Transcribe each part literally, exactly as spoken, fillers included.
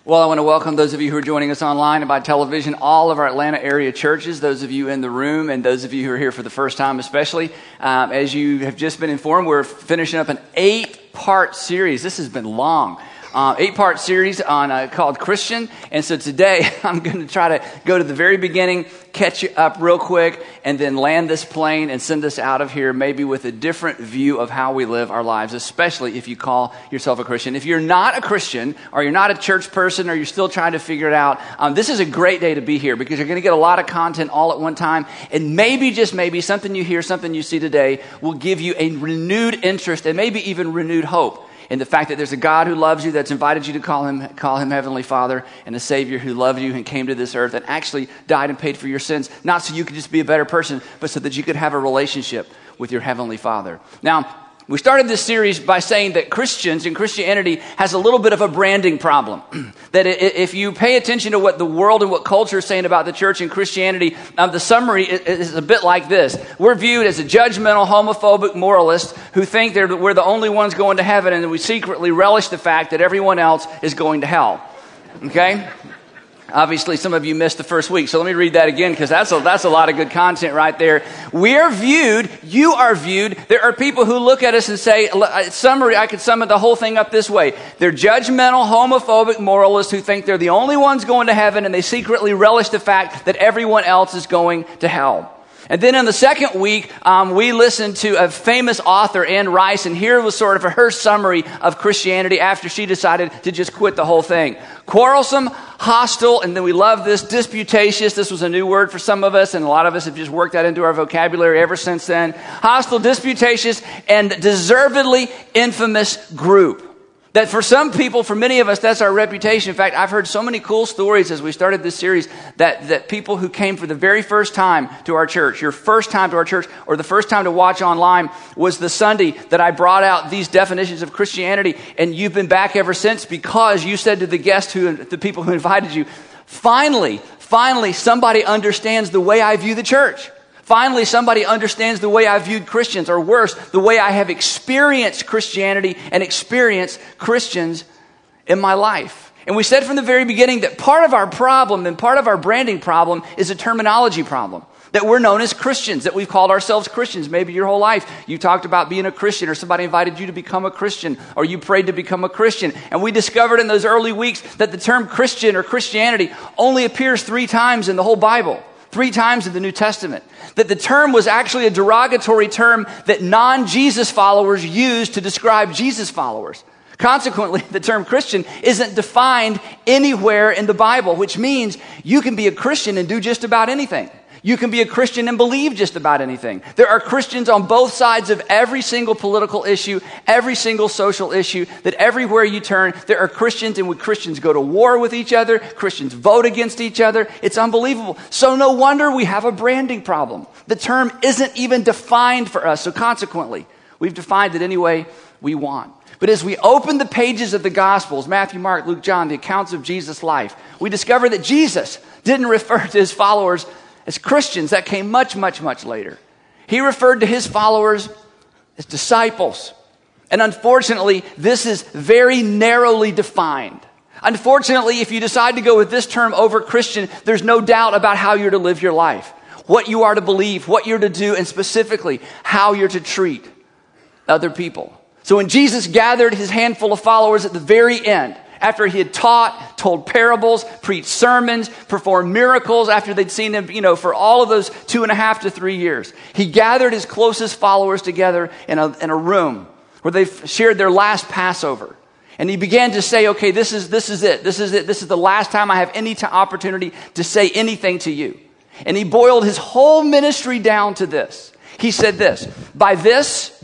Well, I want to welcome those of you who are joining us online and by television, all of our Atlanta area churches, those of you in the room, and those of you who are here for the first time especially. Um, as you have just been informed, we're finishing up an eight-part series. This has been long. Uh, eight-part series on uh, called Christian. And so today, I'm going to try to go to the very beginning, catch you up real quick, and then land this plane and send us out of here maybe with a different view of how we live our lives, especially if you call yourself a Christian. If you're not a Christian, or you're not a church person, or you're still trying to figure it out, um, this is a great day to be here because you're going to get a lot of content all at one time. And maybe, just maybe, something you hear, something you see today will give you a renewed interest and maybe even renewed hope in the fact that there's a God who loves you, that's invited you to call him call him Heavenly Father, and a Savior who loved you and came to this earth and actually died and paid for your sins, not so you could just be a better person, but so that you could have a relationship with your Heavenly Father. Now, we started this series by saying that Christians and Christianity has a little bit of a branding problem. That if you pay attention to what the world and what culture is saying about the church and Christianity, um, the summary is a bit like this. We're viewed as a judgmental, homophobic moralists who think they're, we're the only ones going to heaven, and we secretly relish the fact that everyone else is going to hell. Okay? Obviously, some of you missed the first week, so let me read that again because that's a, that's a lot of good content right there. We are viewed, you are viewed, there are people who look at us and say, summary, I could sum it the whole thing up this way. They're judgmental, homophobic moralists who think they're the only ones going to heaven, and they secretly relish the fact that everyone else is going to hell. And then in the second week, um, we listened to a famous author, Anne Rice, and here was sort of her summary of Christianity after she decided to just quit the whole thing. Quarrelsome, hostile, and then we love this, disputatious. This was a new word for some of us, and a lot of us have just worked that into our vocabulary ever since then. Hostile, disputatious, and deservedly infamous group. That for some people, for many of us, that's our reputation. In fact, I've heard so many cool stories as we started this series that, that people who came for the very first time to our church, your first time to our church, or the first time to watch online was the Sunday that I brought out these definitions of Christianity, and you've been back ever since because you said to the guests, who, the people who invited you, finally, finally, somebody understands the way I view the church. Finally, somebody understands the way I viewed Christians, or worse, the way I have experienced Christianity and experienced Christians in my life. And we said from the very beginning that part of our problem and part of our branding problem is a terminology problem. That we're known as Christians, that we've called ourselves Christians. Maybe your whole life you talked about being a Christian, or somebody invited you to become a Christian, or you prayed to become a Christian. And we discovered in those early weeks that the term Christian or Christianity only appears three times in the whole Bible. Three times in the New Testament. That the term was actually a derogatory term that non-Jesus followers used to describe Jesus followers. Consequently, the term Christian isn't defined anywhere in the Bible, which means you can be a Christian and do just about anything. You can be a Christian and believe just about anything. There are Christians on both sides of every single political issue, every single social issue, that everywhere you turn, there are Christians, and when Christians go to war with each other, Christians vote against each other. It's unbelievable. So no wonder we have a branding problem. The term isn't even defined for us, so consequently, we've defined it any way we want. But as we open the pages of the Gospels, Matthew, Mark, Luke, John, the accounts of Jesus' life, we discover that Jesus didn't refer to his followers as Christians. That came much, much, much later. He referred to his followers as disciples. And unfortunately, this is very narrowly defined. Unfortunately, if you decide to go with this term over Christian, there's no doubt about how you're to live your life, what you are to believe, what you're to do, and specifically how you're to treat other people. So when Jesus gathered his handful of followers at the very end, after he had taught, told parables, preached sermons, performed miracles, after they'd seen him, you know, for all of those two and a half to three years, he gathered his closest followers together in a, in a room where they shared their last Passover. And he began to say, okay, this is, this is it. This is it. This is the last time I have any t- opportunity to say anything to you. And he boiled his whole ministry down to this. He said this, by this,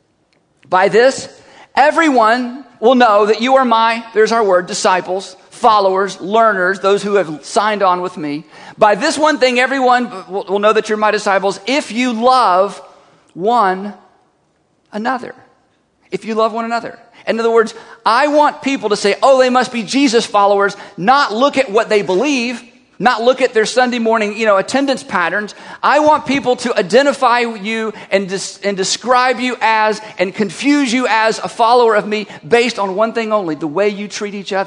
by this, everyone will know that you are my, there's our word, disciples, followers, learners, those who have signed on with me. By this one thing, everyone will, will know that you're my disciples if you love one another. If you love one another. In other words, I want people to say, oh, they must be Jesus followers, not look at what they believe, not look at their Sunday morning, you know, attendance patterns. I want people to identify you and, des- and describe you as and confuse you as a follower of me based on one thing only, the way you treat each other.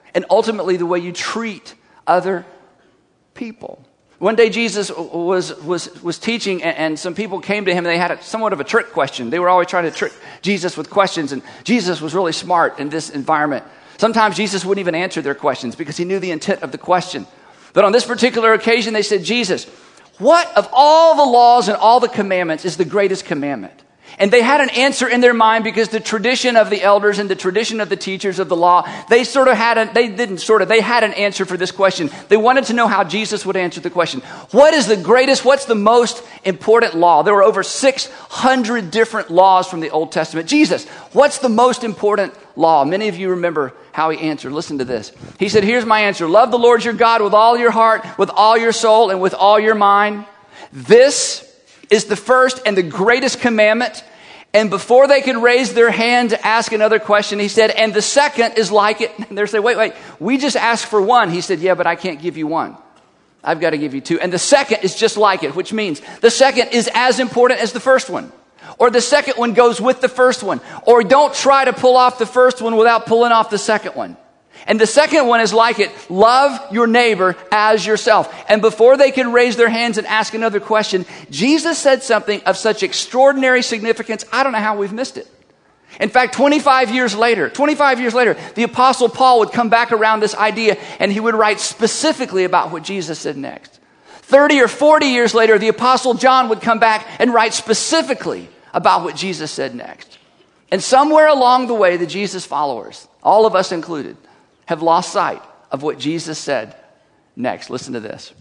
and ultimately the way you treat other people. One day Jesus was was was teaching, and some people came to him, and they had a, somewhat of a trick question. They were always trying to trick Jesus with questions, and Jesus was really smart in this environment. Sometimes Jesus wouldn't even answer their questions because he knew the intent of the question. But on this particular occasion, they said, Jesus, what of all the laws and all the commandments is the greatest commandment? And they had an answer in their mind because the tradition of the elders and the tradition of the teachers of the law, they sort of had a, they didn't sort of, they had an answer for this question. They wanted to know how Jesus would answer the question. What is the greatest, what's the most important law? There were over six hundred different laws from the Old Testament. Jesus, what's the most important law? Many of you remember how he answered. Listen to this. He said, here's my answer. Love the Lord your God with all your heart, with all your soul, and with all your mind. This is the first and the greatest commandment. And before they could raise their hand to ask another question, he said, and the second is like it. And they're saying, wait, wait, we just asked for one. He said, yeah, but I can't give you one. I've got to give you two. And the second is just like it, which means the second is as important as the first one. Or the second one goes with the first one. Or don't try to pull off the first one without pulling off the second one. And the second one is like it. Love your neighbor as yourself. And before they could raise their hands and ask another question, Jesus said something of such extraordinary significance, I don't know how we've missed it. In fact, twenty-five years later, twenty-five years later, the Apostle Paul would come back around this idea and he would write specifically about what Jesus said next. thirty or forty years later, the Apostle John would come back and write specifically about what Jesus said next. And somewhere along the way, the Jesus followers, all of us included, have lost sight of what Jesus said next. Listen to this.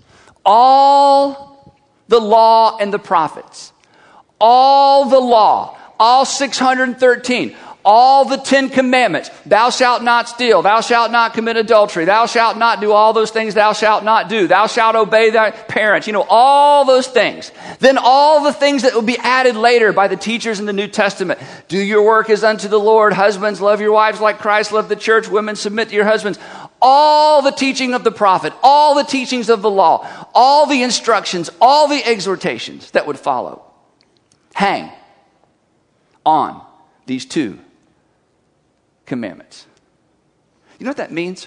All the law and the prophets, all the law, all six hundred thirteen, all the Ten Commandments, thou shalt not steal, thou shalt not commit adultery, thou shalt not do all those things thou shalt not do, thou shalt obey thy parents, you know, all those things. Then all the things that will be added later by the teachers in the New Testament. Do your work as unto the Lord. Husbands, love your wives like Christ loved the church. Women, submit to your husbands. All the teaching of the prophet, all the teachings of the law, all the instructions, all the exhortations that would follow hang on these two commandments. You know what that means?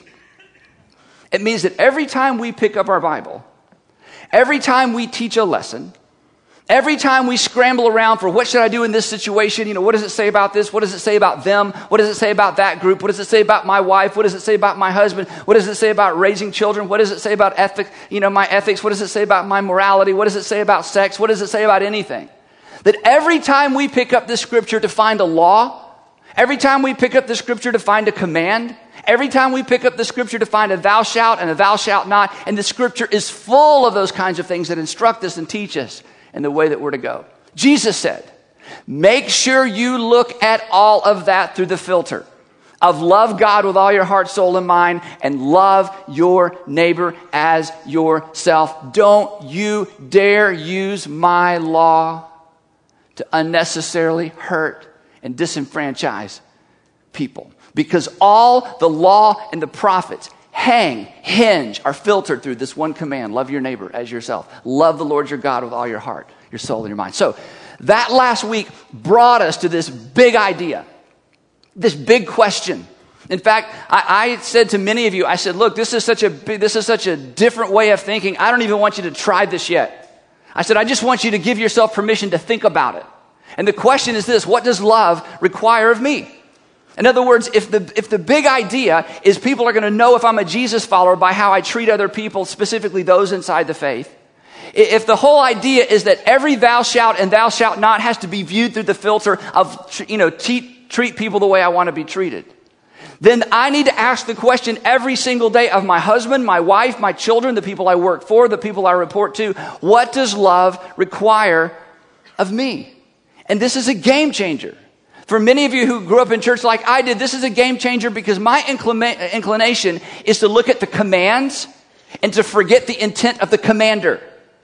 It means that every time we pick up our Bible, every time we teach a lesson, every time we scramble around for what should I do in this situation, you know, what does it say about this? What does it say about them? What does it say about that group? What does it say about my wife? What does it say about my husband? What does it say about raising children? What does it say about ethics, you know, my ethics? What does it say about my morality? What does it say about sex? What does it say about anything? That every time we pick up this scripture to find a law, every time we pick up the scripture to find a command, every time we pick up the scripture to find a thou shalt and a thou shalt not, and the scripture is full of those kinds of things that instruct us and teach us in the way that we're to go. Jesus said, make sure you look at all of that through the filter of love God with all your heart, soul, and mind, and love your neighbor as yourself. Don't you dare use my law to unnecessarily hurt and disenfranchise people. Because all the law and the prophets hang, hinge, are filtered through this one command. Love your neighbor as yourself. Love the Lord your God with all your heart, your soul, and your mind. So that last week brought us to this big idea, this big question. In fact, I, I said to many of you, I said, look, this is such a big, this is such a different way of thinking. I don't even want you to try this yet. I said, I just want you to give yourself permission to think about it. And the question is this: what does love require of me? In other words, if the if the big idea is people are going to know if I'm a Jesus follower by how I treat other people, specifically those inside the faith, if the whole idea is that every thou shalt and thou shalt not has to be viewed through the filter of, you know, treat, treat people the way I want to be treated, then I need to ask the question every single day of my husband, my wife, my children, the people I work for, the people I report to: what does love require of me? And this is a game changer. For many of you who grew up in church like I did, this is a game changer because my inclina- inclination is to look at the commands and to forget the intent of the commander.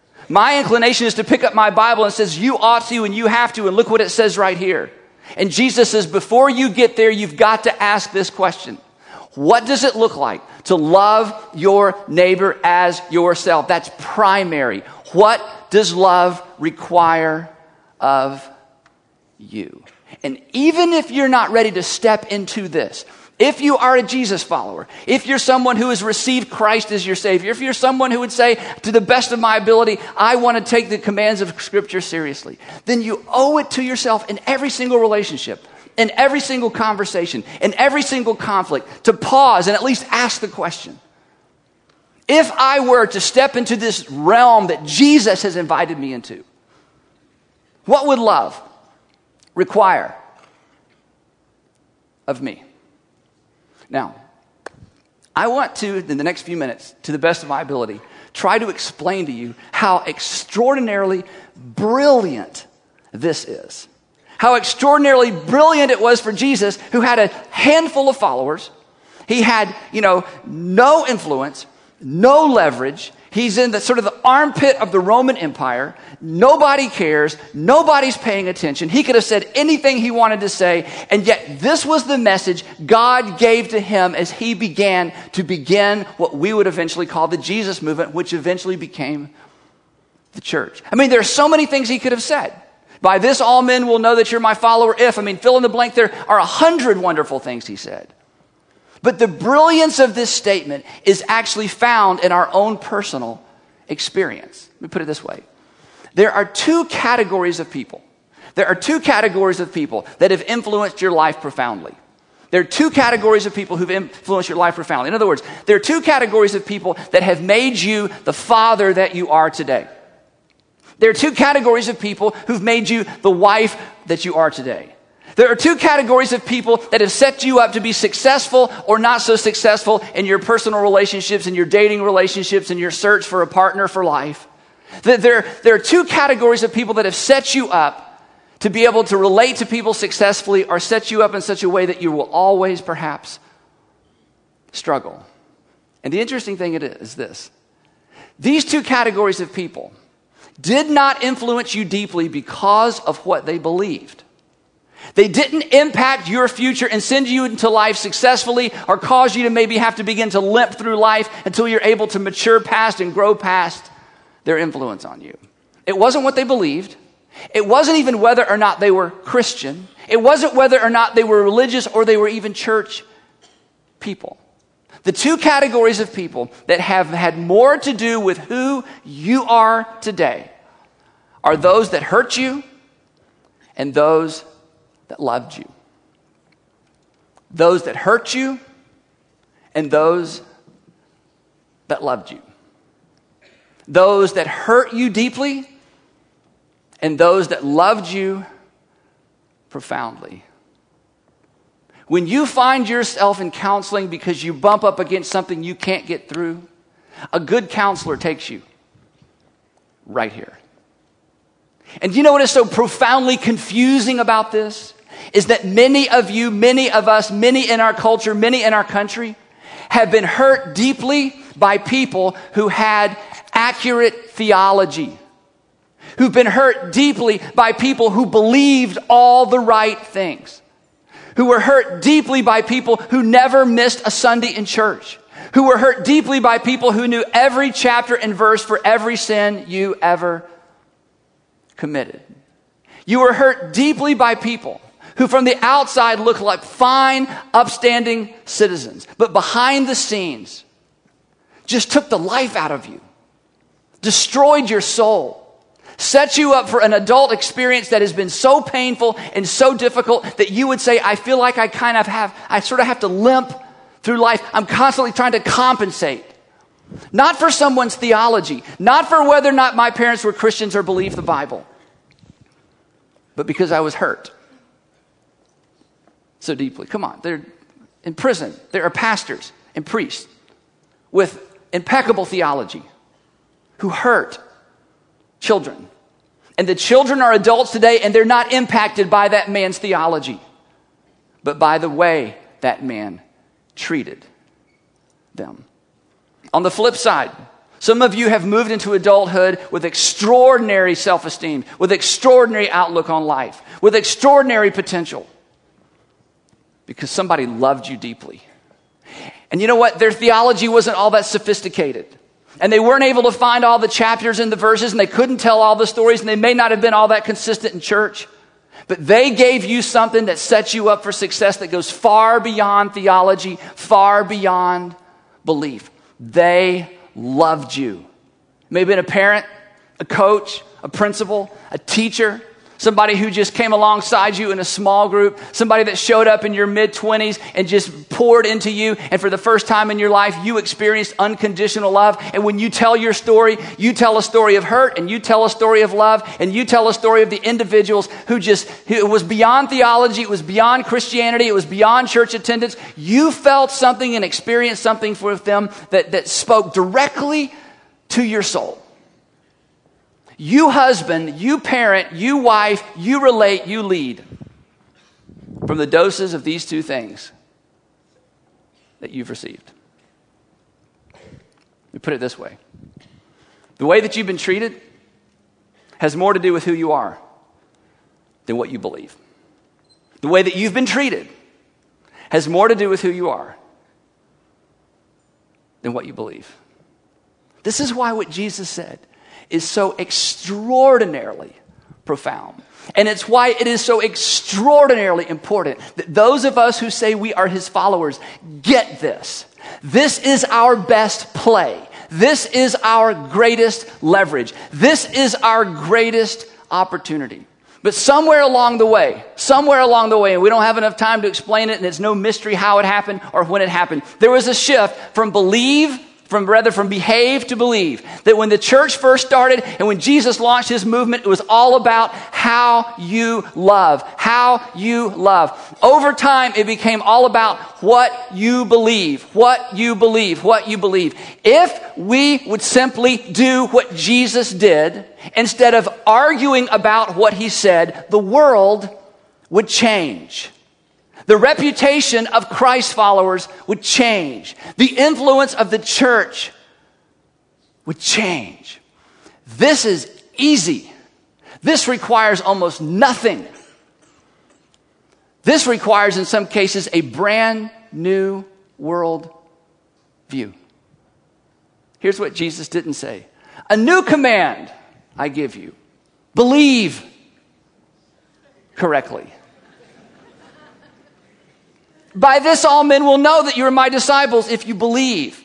My inclination is to pick up my Bible and says, you ought to and you have to, and look what it says right here. And Jesus says, before you get there, you've got to ask this question: what does it look like to love your neighbor as yourself? That's primary. What does love require of you? And even if you're not ready to step into this, If you are a Jesus follower, if you're someone who has received Christ as your Savior, if you're someone who would say, to the best of my ability, I want to take the commands of Scripture seriously, then you owe it to yourself in every single relationship, in every single conversation, in every single conflict, to pause and at least ask the question, if I were to step into this realm that Jesus has invited me into, what would love require of me? Now, I want to, in the next few minutes, to the best of my ability, try to explain to you how extraordinarily brilliant this is. How extraordinarily brilliant it was for Jesus, who had a handful of followers. He had, you know, no influence, no leverage. He's in the sort of the armpit of the Roman Empire. Nobody cares. Nobody's paying attention. He could have said anything he wanted to say. And yet this was the message God gave to him as he began to begin what we would eventually call the Jesus movement, which eventually became the church. I mean, there are so many things he could have said. By this, all men will know that you're my follower if, I mean, fill in the blank. There are a hundred wonderful things he said. But the brilliance of this statement is actually found in our own personal experience. Let me put it this way. There are two categories of people. There are two categories of people that have influenced your life profoundly. There are two categories of people who've influenced your life profoundly. In other words, there are two categories of people that have made you the father that you are today. There are two categories of people who've made you the wife that you are today. There are two categories of people that have set you up to be successful or not so successful in your personal relationships, in your dating relationships, in your search for a partner for life. There, there are two categories of people that have set you up to be able to relate to people successfully or set you up in such a way that you will always perhaps struggle. And the interesting thing it is this. These two categories of people did not influence you deeply because of what they believed. They didn't impact your future and send you into life successfully or cause you to maybe have to begin to limp through life until you're able to mature past and grow past their influence on you. It wasn't what they believed. It wasn't even whether or not they were Christian. It wasn't whether or not they were religious or they were even church people. The two categories of people that have had more to do with who you are today are those that hurt you and those that loved you. Those that hurt you and those that loved you. Those that hurt you deeply and those that loved you profoundly. When you find yourself in counseling because you bump up against something you can't get through, a good counselor takes you right here. And you know what is so profoundly confusing about this? Is that many of you, many of us, many in our culture, many in our country have been hurt deeply by people who had accurate theology. Who've been hurt deeply by people who believed all the right things. Who were hurt deeply by people who never missed a Sunday in church. Who were hurt deeply by people who knew every chapter and verse for every sin you ever committed. You were hurt deeply by people who from the outside look like fine, upstanding citizens, but behind the scenes just took the life out of you, destroyed your soul, set you up for an adult experience that has been so painful and so difficult that you would say, I feel like I kind of have, I sort of have to limp through life. I'm constantly trying to compensate. Not for someone's theology, not for whether or not my parents were Christians or believed the Bible, but because I was hurt so deeply. Come on, they're in prison. There are pastors and priests with impeccable theology who hurt children. And the children are adults today and they're not impacted by that man's theology, but by the way that man treated them. On the flip side, some of you have moved into adulthood with extraordinary self-esteem, with extraordinary outlook on life, with extraordinary potential, because somebody loved you deeply. And you know what? Their theology wasn't all that sophisticated. And they weren't able to find all the chapters and the verses, and they couldn't tell all the stories, and they may not have been all that consistent in church. But they gave you something that sets you up for success that goes far beyond theology, far beyond belief. They loved you. Maybe been a parent, a coach, a principal, a teacher, somebody who just came alongside you in a small group, somebody that showed up in your mid-twenties and just poured into you, and for the first time in your life, you experienced unconditional love. And when you tell your story, you tell a story of hurt, and you tell a story of love, and you tell a story of the individuals who just, it was beyond theology, it was beyond Christianity, it was beyond church attendance. You felt something and experienced something with them that, that spoke directly to your soul. You husband, you parent, you wife, you relate, you lead from the doses of these two things that you've received. Let me put it this way. The way that you've been treated has more to do with who you are than what you believe. The way that you've been treated has more to do with who you are than what you believe. This is why what Jesus said is so extraordinarily profound. And it's why it is so extraordinarily important that those of us who say we are his followers get this. This is our best play. This is our greatest leverage. This is our greatest opportunity. But somewhere along the way, somewhere along the way, and we don't have enough time to explain it, and it's no mystery how it happened or when it happened, there was a shift from believe From rather from behave to believe. That when the church first started and when Jesus launched his movement, it was all about how you love. How you love. Over time, it became all about what you believe. What you believe. What you believe. If we would simply do what Jesus did, instead of arguing about what he said, the world would change. The reputation of Christ followers would change. The influence of the church would change. This is easy. This requires almost nothing. This requires, in some cases, a brand new world view. Here's what Jesus didn't say. A new command I give you. Believe correctly. By this all men will know that you are my disciples if you believe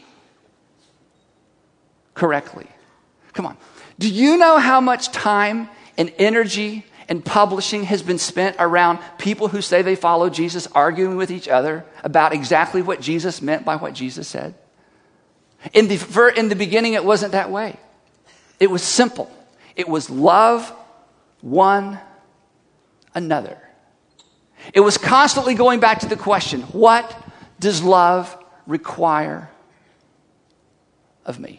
correctly. Come on. Do you know how much time and energy and publishing has been spent around people who say they follow Jesus arguing with each other about exactly what Jesus meant by what Jesus said? In the, for, in the beginning, it wasn't that way. It was simple. It was love one another. It was constantly going back to the question, what does love require of me?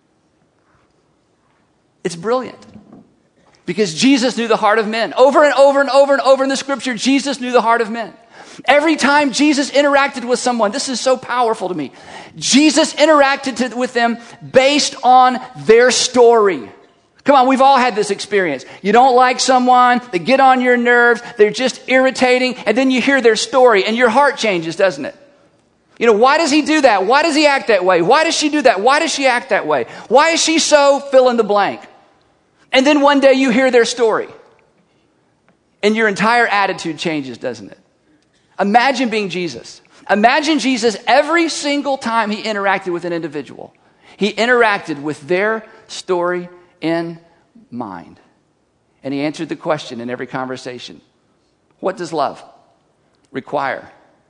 It's brilliant. Because Jesus knew the heart of men. Over and over and over and over in the scripture, Jesus knew the heart of men. Every time Jesus interacted with someone, this is so powerful to me. Jesus interacted to, with them based on their story. Come on, we've all had this experience. You don't like someone, they get on your nerves, they're just irritating, and then you hear their story and your heart changes, doesn't it? You know, why does he do that? Why does he act that way? Why does she do that? Why does she act that way? Why is she so fill in the blank? And then one day you hear their story and your entire attitude changes, doesn't it? Imagine being Jesus. Imagine Jesus every single time he interacted with an individual. He interacted with their story in mind. And he answered the question in every conversation. What does love require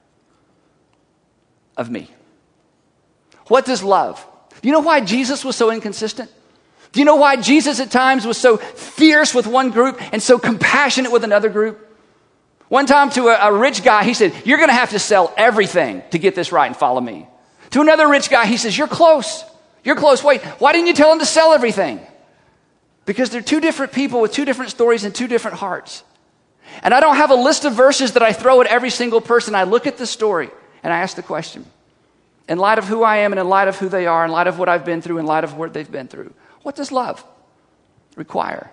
of me? What does love? Do you know why Jesus was so inconsistent? Do you know why Jesus at times was so fierce with one group and so compassionate with another group? One time to a, a rich guy, he said, you're going to have to sell everything to get this right and follow me. To another rich guy, he says, you're close. You're close. Wait, why didn't you tell him to sell everything? Because they're two different people with two different stories and two different hearts. And I don't have a list of verses that I throw at every single person. I look at the story and I ask the question, in light of who I am and in light of who they are, in light of what I've been through, in light of what they've been through, what does love require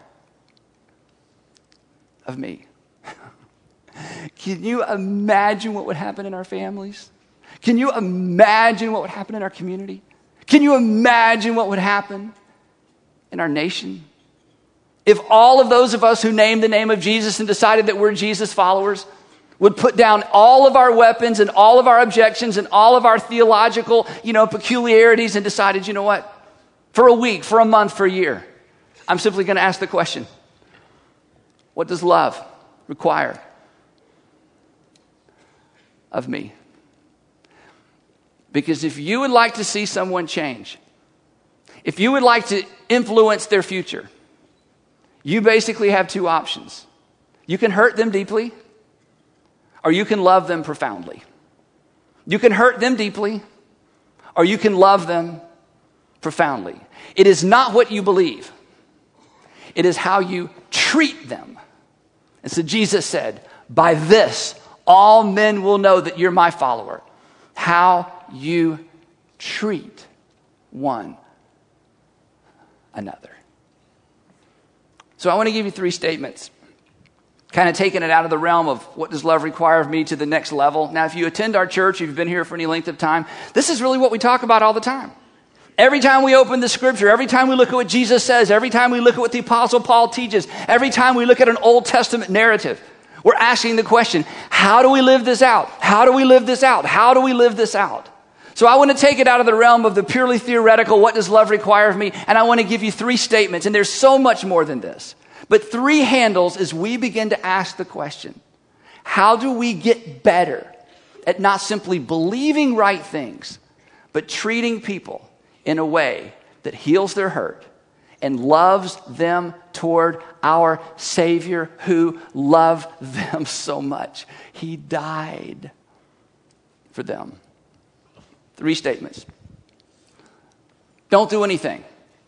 of me? Can you imagine what would happen in our families? Can you imagine what would happen in our community? Can you imagine what would happen in our nation If all of those of us who named the name of Jesus and decided that we're Jesus followers would put down all of our weapons and all of our objections and all of our theological, you know, peculiarities and decided, you know what, for a week, for a month, for a year, I'm simply going to ask the question, what does love require of me? Because if you would like to see someone change, if you would like to influence their future, you basically have two options. You can hurt them deeply, or you can love them profoundly. You can hurt them deeply, or you can love them profoundly. It is not what you believe. It is how you treat them. And so Jesus said, by this, all men will know that you're my follower. How you treat one another. So I want to give you three statements, kind of taking it out of the realm of what does love require of me to the next level. Now, if you attend our church, if you've been here for any length of time, this is really what we talk about all the time. Every time we open the scripture, every time we look at what Jesus says, every time we look at what the Apostle Paul teaches, every time we look at an Old Testament narrative, we're asking the question, how do we live this out? How do we live this out? How do we live this out? So I want to take it out of the realm of the purely theoretical, what does love require of me? And I want to give you three statements, and there's so much more than this. But three handles as we begin to ask the question, how do we get better at not simply believing right things, but treating people in a way that heals their hurt and loves them toward our Savior who loved them so much. He died for them. Three statements. Don't do anything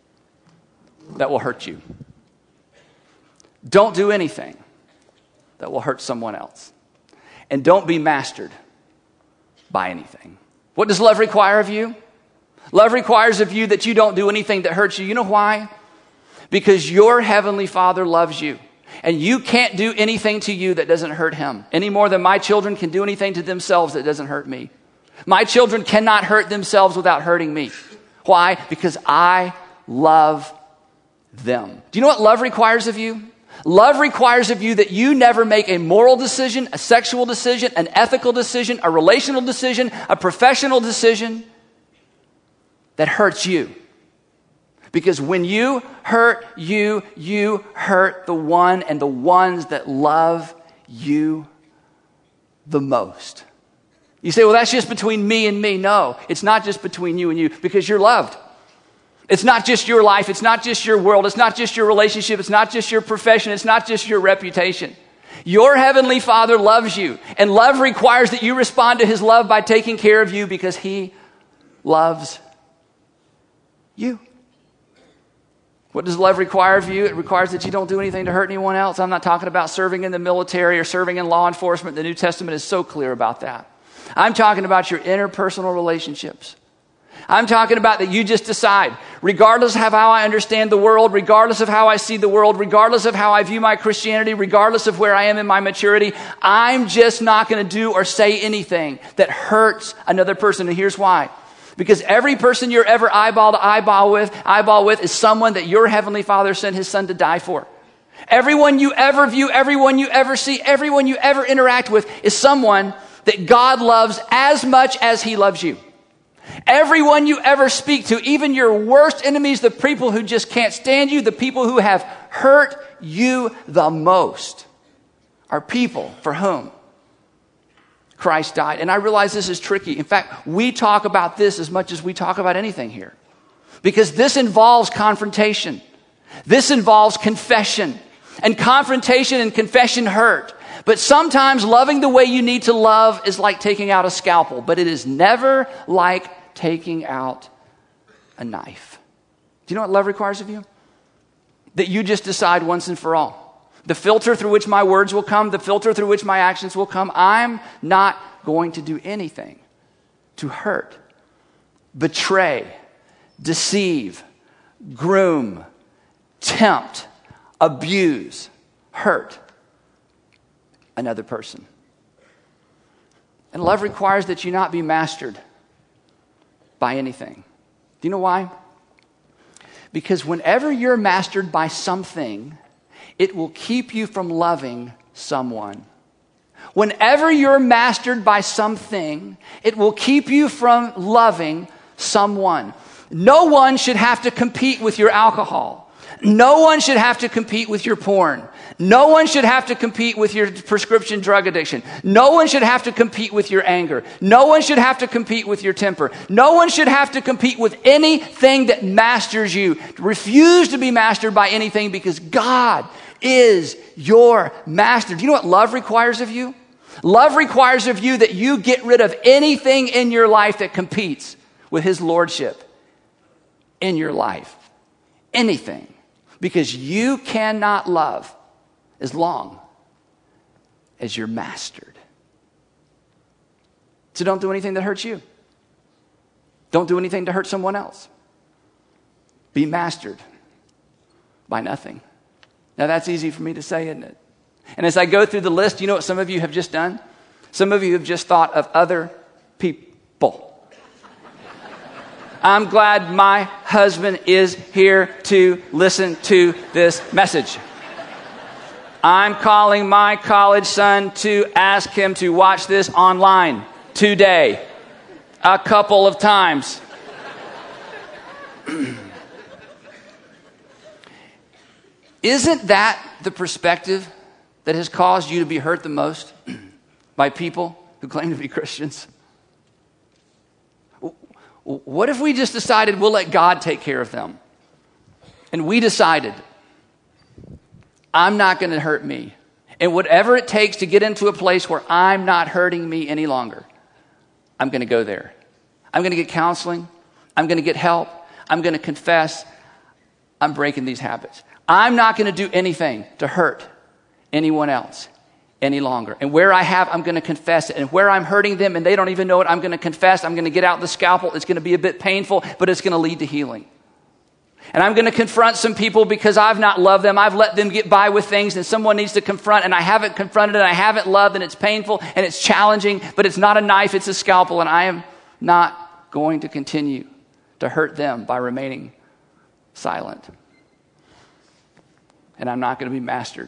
that will hurt you. Don't do anything that will hurt someone else. And don't be mastered by anything. What does love require of you? Love requires of you that you don't do anything that hurts you. You know why? Because your heavenly Father loves you. And you can't do anything to you that doesn't hurt him. Any more than my children can do anything to themselves that doesn't hurt me. My children cannot hurt themselves without hurting me. Why? Because I love them. Do you know what love requires of you? Love requires of you that you never make a moral decision, a sexual decision, an ethical decision, a relational decision, a professional decision that hurts you. Because when you hurt you, you hurt the one and the ones that love you the most. You say, well, that's just between me and me. No, it's not just between you and you because you're loved. It's not just your life. It's not just your world. It's not just your relationship. It's not just your profession. It's not just your reputation. Your heavenly Father loves you, and love requires that you respond to his love by taking care of you because he loves you. What does love require of you? It requires that you don't do anything to hurt anyone else. I'm not talking about serving in the military or serving in law enforcement. The New Testament is so clear about that. I'm talking about your interpersonal relationships. I'm talking about that you just decide, regardless of how I understand the world, regardless of how I see the world, regardless of how I view my Christianity, regardless of where I am in my maturity, I'm just not going to do or say anything that hurts another person. And here's why. Because every person you're ever eyeball to eyeball with, eyeball with is someone that your heavenly Father sent his son to die for. Everyone you ever view, everyone you ever see, everyone you ever interact with is someone that God loves as much as he loves you. Everyone you ever speak to, even your worst enemies, the people who just can't stand you, the people who have hurt you the most, are people for whom Christ died. And I realize this is tricky. In fact, we talk about this as much as we talk about anything here. Because this involves confrontation. This involves confession. And confrontation and confession hurt. But sometimes loving the way you need to love is like taking out a scalpel. But it is never like taking out a knife. Do you know what love requires of you? That you just decide once and for all. The filter through which my words will come, the filter through which my actions will come, I'm not going to do anything to hurt, betray, deceive, groom, tempt, abuse, hurt another person. And love requires that you not be mastered by anything. Do you know why? Because whenever you're mastered by something, it will keep you from loving someone. Whenever you're mastered by something, it will keep you from loving someone. No one should have to compete with your alcohol. No one should have to compete with your porn. No one should have to compete with your prescription drug addiction. No one should have to compete with your anger. No one should have to compete with your temper. No one should have to compete with anything that masters you. Refuse to be mastered by anything because God is your master. Do you know what love requires of you? Love requires of you that you get rid of anything in your life that competes with his lordship in your life. Anything. Because you cannot love as long as you're mastered. So don't do anything that hurts you. Don't do anything to hurt someone else. Be mastered by nothing. Now that's easy for me to say, isn't it? And as I go through the list, you know what some of you have just done? Some of you have just thought of other people. I'm glad my husband is here to listen to this message. I'm calling my college son to ask him to watch this online today, a couple of times. Isn't that the perspective that has caused you to be hurt the most by people who claim to be Christians? What if we just decided we'll let God take care of them? And we decided, I'm not going to hurt me. And whatever it takes to get into a place where I'm not hurting me any longer, I'm going to go there. I'm going to get counseling. I'm going to get help. I'm going to confess. I'm breaking these habits. I'm not going to do anything to hurt anyone else any longer. And where I have, I'm going to confess it. And where I'm hurting them and they don't even know it, I'm going to confess. I'm going to get out the scalpel. It's going to be a bit painful, but it's going to lead to healing. And I'm going to confront some people because I've not loved them. I've let them get by with things and someone needs to confront and I haven't confronted and I haven't loved and it's painful and it's challenging, but it's not a knife, it's a scalpel, and I am not going to continue to hurt them by remaining silent. And I'm not going to be mastered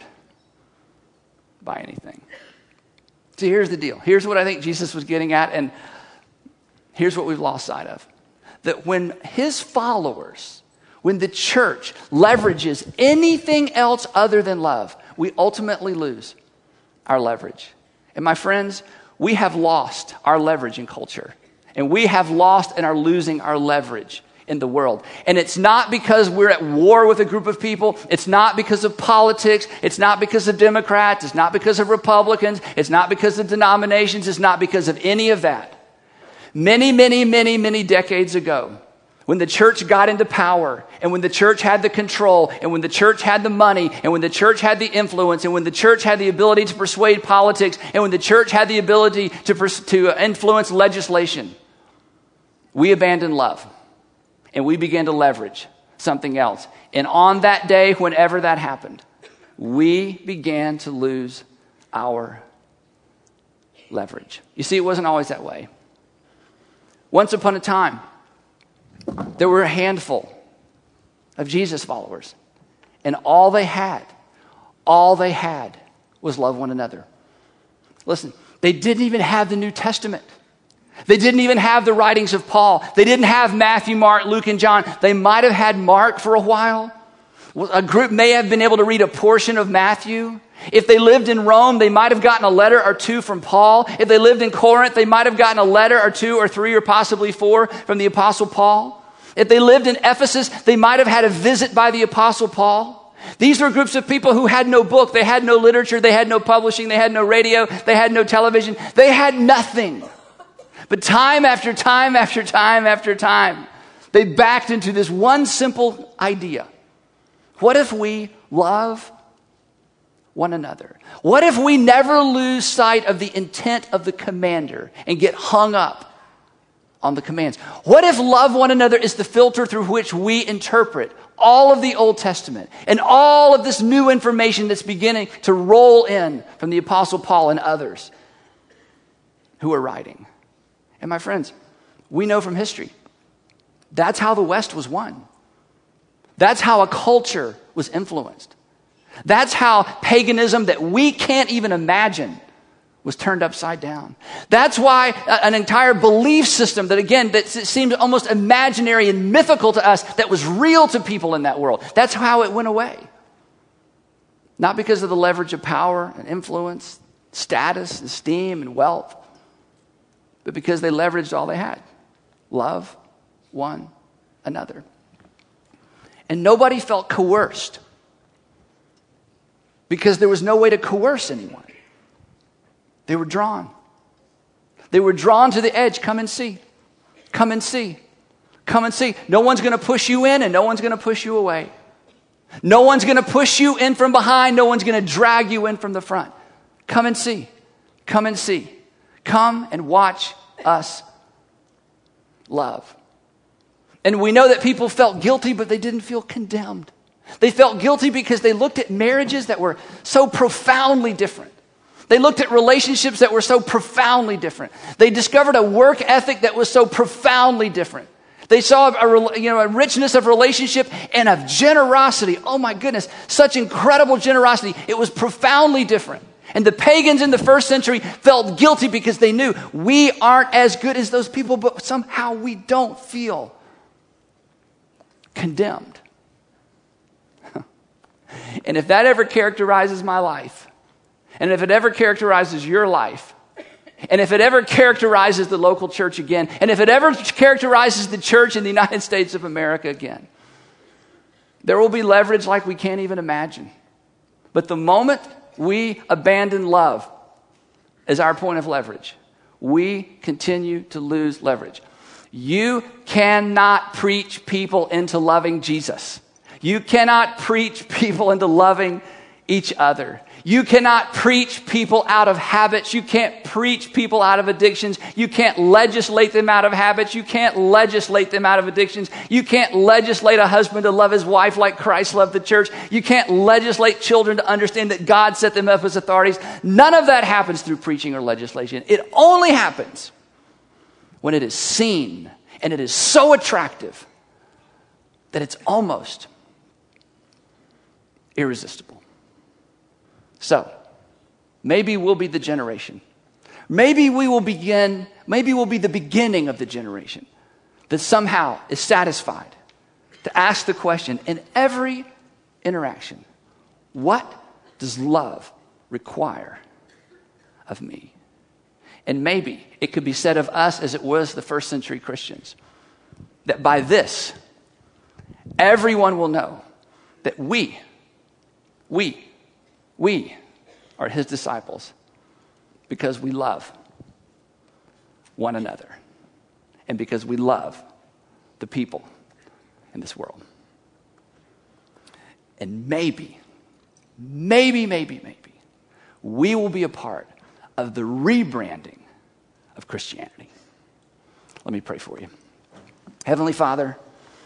by anything. So here's the deal. Here's what I think Jesus was getting at, and here's what we've lost sight of. That when his followers, when the church leverages anything else other than love, we ultimately lose our leverage. And my friends, we have lost our leverage in culture. And we have lost and are losing our leverage in the world. And it's not because we're at war with a group of people. It's not because of politics. It's not because of Democrats. It's not because of Republicans. It's not because of denominations. It's not because of any of that. Many, many, many, many decades ago, when the church got into power, and when the church had the control, and when the church had the money, and when the church had the influence, and when the church had the ability to persuade politics, and when the church had the ability to, pers- to influence legislation, we abandoned love. And we began to leverage something else. And on that day, whenever that happened, we began to lose our leverage. You see, it wasn't always that way. Once upon a time, there were a handful of Jesus followers. And all they had, all they had was love one another. Listen, they didn't even have the New Testament. They didn't even have the writings of Paul. They didn't have Matthew, Mark, Luke, and John. They might have had Mark for a while. A group may have been able to read a portion of Matthew. If they lived in Rome, they might have gotten a letter or two from Paul. If they lived in Corinth, they might have gotten a letter or two or three or possibly four from the Apostle Paul. If they lived in Ephesus, they might have had a visit by the Apostle Paul. These were groups of people who had no book. They had no literature. They had no publishing. They had no radio. They had no television. They had nothing. But time after time after time after time, they backed into this one simple idea. What if we love one another? What if we never lose sight of the intent of the commander and get hung up on the commands? What if love one another is the filter through which we interpret all of the Old Testament and all of this new information that's beginning to roll in from the Apostle Paul and others who are writing? And my friends, we know from history, that's how the West was won. That's how a culture was influenced. That's how paganism that we can't even imagine was turned upside down. That's why an entire belief system that, again, that seemed almost imaginary and mythical to us, that was real to people in that world, that's how it went away. Not because of the leverage of power and influence, status, esteem, and wealth, but because they leveraged all they had. Love one another. And nobody felt coerced, because there was no way to coerce anyone. They were drawn. They were drawn to the edge. Come and see. Come and see. Come and see. No one's going to push you in, and no one's going to push you away. No one's going to push you in from behind. No one's going to drag you in from the front. Come and see. Come and see. Come and watch us love. And we know that people felt guilty, but they didn't feel condemned. They felt guilty because they looked at marriages that were so profoundly different. They looked at relationships that were so profoundly different. They discovered a work ethic that was so profoundly different. They saw a, you know, a richness of relationship and of generosity. Oh my goodness, such incredible generosity. It was profoundly different. And the pagans in the first century felt guilty because they knew we aren't as good as those people, but somehow we don't feel condemned. And if that ever characterizes my life, and if it ever characterizes your life, and if it ever characterizes the local church again, and if it ever characterizes the church in the United States of America again, there will be leverage like we can't even imagine. But the moment we abandon love as our point of leverage, we continue to lose leverage. You cannot preach people into loving Jesus. You cannot preach people into loving each other. You cannot preach people out of habits. You can't preach people out of addictions. You can't legislate them out of habits. You can't legislate them out of addictions. You can't legislate a husband to love his wife like Christ loved the church. You can't legislate children to understand that God set them up as authorities. None of that happens through preaching or legislation. It only happens when it is seen and it is so attractive that it's almost irresistible. So, maybe we'll be the generation. Maybe we will begin, maybe we'll be the beginning of the generation that somehow is satisfied to ask the question in every interaction, what does love require of me? And maybe it could be said of us as it was the first century Christians, that by this, everyone will know that we, we, We are his disciples because we love one another and because we love the people in this world. And maybe, maybe, maybe, maybe, we will be a part of the rebranding of Christianity. Let me pray for you. Heavenly Father,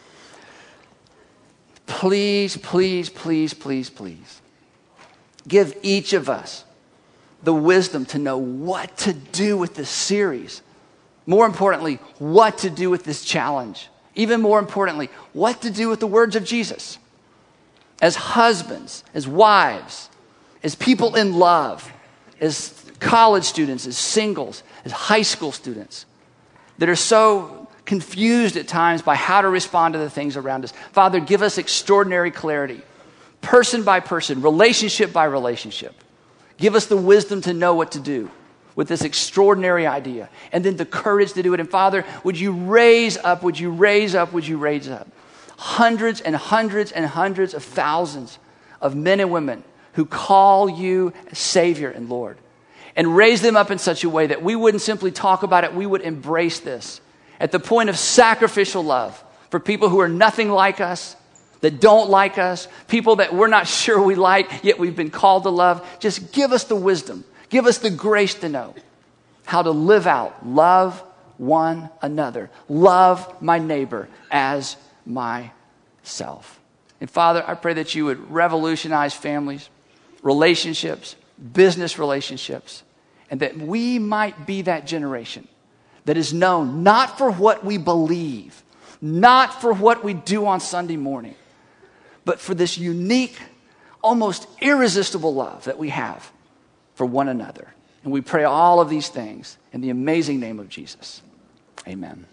please, please, please, please, please, give each of us the wisdom to know what to do with this series. More importantly, what to do with this challenge. Even more importantly, what to do with the words of Jesus. As husbands, as wives, as people in love, as college students, as singles, as high school students that are so confused at times by how to respond to the things around us. Father, give us extraordinary clarity. Person by person, relationship by relationship. Give us the wisdom to know what to do with this extraordinary idea. And then the courage to do it. And Father, would you raise up, would you raise up, would you raise up hundreds and hundreds and hundreds of thousands of men and women who call you Savior and Lord. And raise them up in such a way that we wouldn't simply talk about it, we would embrace this at the point of sacrificial love for people who are nothing like us, that don't like us, people that we're not sure we like, yet we've been called to love. Just give us the wisdom. Give us the grace to know how to live out, love one another, love my neighbor as myself. And Father, I pray that you would revolutionize families, relationships, business relationships, and that we might be that generation that is known not for what we believe, not for what we do on Sunday morning, but for this unique, almost irresistible love that we have for one another. And we pray all of these things in the amazing name of Jesus. Amen.